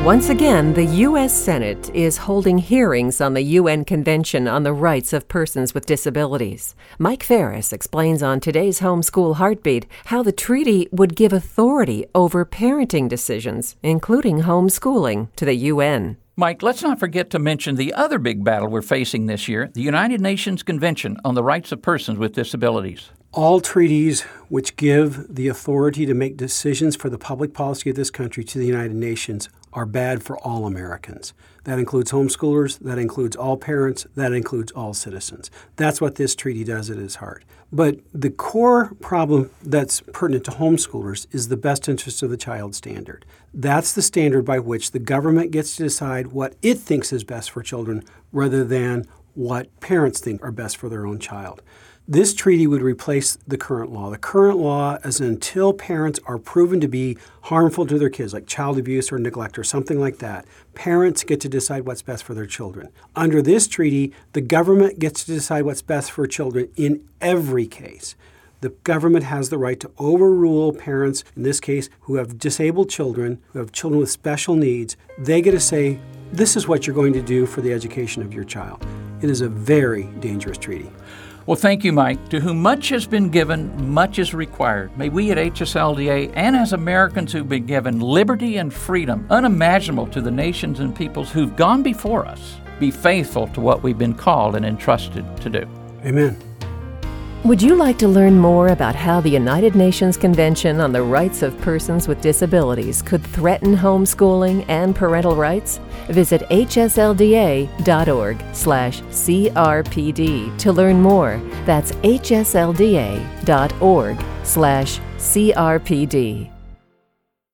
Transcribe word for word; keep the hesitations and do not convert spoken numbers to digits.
Once again, the U S Senate is holding hearings on the U N Convention on the Rights of Persons with Disabilities. Mike Ferris explains on today's Homeschool Heartbeat how the treaty would give authority over parenting decisions, including homeschooling, to the U N. Mike, let's not forget to mention the other big battle we're facing this year, the United Nations Convention on the Rights of Persons with Disabilities. All treaties which give the authority to make decisions for the public policy of this country to the United Nations are bad for all Americans. That includes homeschoolers, that includes all parents, that includes all citizens. That's what this treaty does at its heart. But the core problem that's pertinent to homeschoolers is the best interest of the child standard. That's the standard by which the government gets to decide what it thinks is best for children rather than what parents think are best for their own child. This treaty would replace the current law. The current law is until parents are proven to be harmful to their kids, like child abuse or neglect or something like that, parents get to decide what's best for their children. Under this treaty, the government gets to decide what's best for children in every case. The government has the right to overrule parents, in this case, who have disabled children, who have children with special needs. They get to say, this is what you're going to do for the education of your child. It is a very dangerous treaty. Well, thank you, Mike. To whom much has been given, much is required. May we at H S L D A and as Americans who've been given liberty and freedom unimaginable to the nations and peoples who've gone before us, be faithful to what we've been called and entrusted to do. Amen. Would you like to learn more about how the United Nations Convention on the Rights of Persons with Disabilities could threaten homeschooling and parental rights? Visit H S L D A dot org slash C R P D to learn more. That's H S L D A dot org slash C R P D.